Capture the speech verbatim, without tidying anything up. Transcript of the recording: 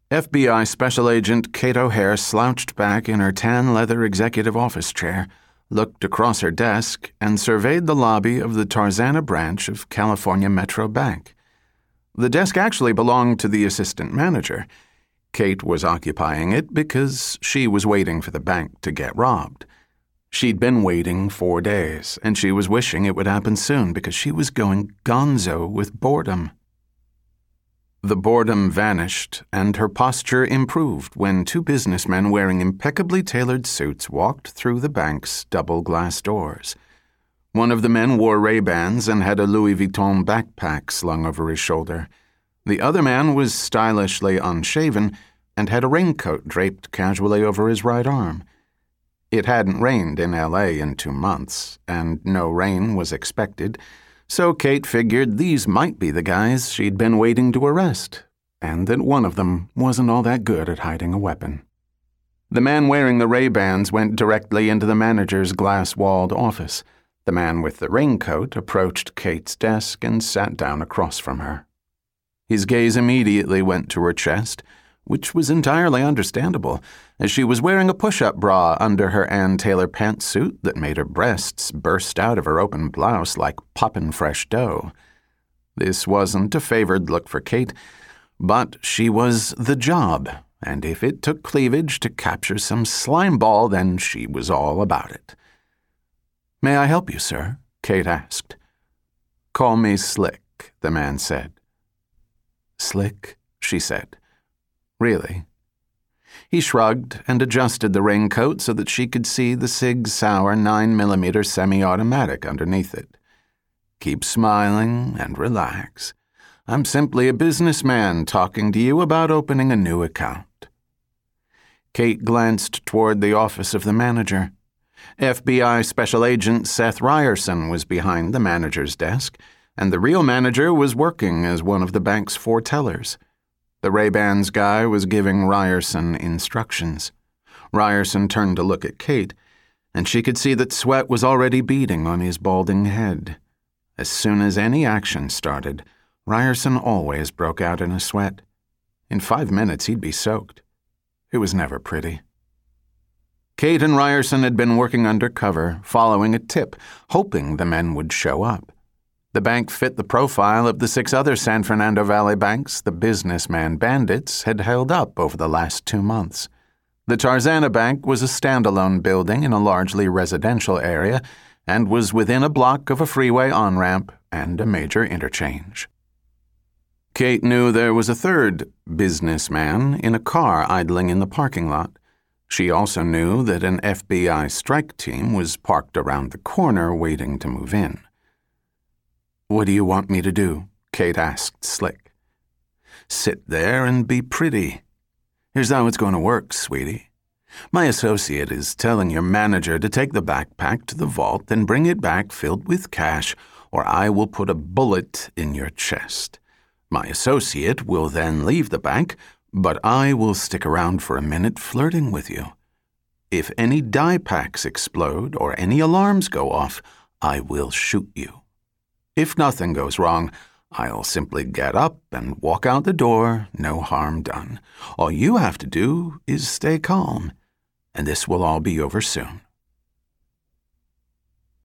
F B I Special Agent Kate O'Hare slouched back in her tan leather executive office chair, looked across her desk, and surveyed the lobby of the Tarzana branch of California Metro Bank. The desk actually belonged to the assistant manager. Kate was occupying it because she was waiting for the bank to get robbed. She'd been waiting four days, and she was wishing it would happen soon because she was going gonzo with boredom. The boredom vanished, and her posture improved when two businessmen wearing impeccably tailored suits walked through the bank's double-glass doors. One of the men wore Ray-Bans and had a Louis Vuitton backpack slung over his shoulder. The other man was stylishly unshaven and had a raincoat draped casually over his right arm. It hadn't rained in L A in two months, and no rain was expected, so Kate figured these might be the guys she'd been waiting to arrest, and that one of them wasn't all that good at hiding a weapon. The man wearing the Ray-Bans went directly into the manager's glass-walled office. The man with the raincoat approached Kate's desk and sat down across from her. His gaze immediately went to her chest, which was entirely understandable, as she was wearing a push-up bra under her Ann Taylor pantsuit that made her breasts burst out of her open blouse like poppin' fresh dough. This wasn't a favored look for Kate, but she was the job, and if it took cleavage to capture some slime ball, then she was all about it. "May I help you, sir?" Kate asked. "Call me Slick," the man said. "Slick?" she said. "Really?" He shrugged and adjusted the raincoat so that she could see the Sig Sauer nine millimeter semi-automatic underneath it. "Keep smiling and relax. I'm simply a businessman talking to you about opening a new account." Kate glanced toward the office of the manager. F B I Special Agent Seth Ryerson was behind the manager's desk, and the real manager was working as one of the bank's four tellers. The Ray-Bans guy was giving Ryerson instructions. Ryerson turned to look at Kate, and she could see that sweat was already beading on his balding head. As soon as any action started, Ryerson always broke out in a sweat. In five minutes, he'd be soaked. It was never pretty. Kate and Ryerson had been working undercover, following a tip, hoping the men would show up. The bank fit the profile of the six other San Fernando Valley banks the businessman bandits had held up over the last two months. The Tarzana Bank was a standalone building in a largely residential area and was within a block of a freeway on-ramp and a major interchange. Kate knew there was a third businessman in a car idling in the parking lot. She also knew that an F B I strike team was parked around the corner waiting to move in. "What do you want me to do?" Kate asked Slick. "Sit there and be pretty. Here's how it's going to work, sweetie. My associate is telling your manager to take the backpack to the vault and bring it back filled with cash, or I will put a bullet in your chest. My associate will then leave the bank, but I will stick around for a minute flirting with you. If any die packs explode or any alarms go off, I will shoot you. If nothing goes wrong, I'll simply get up and walk out the door, no harm done. All you have to do is stay calm, and this will all be over soon."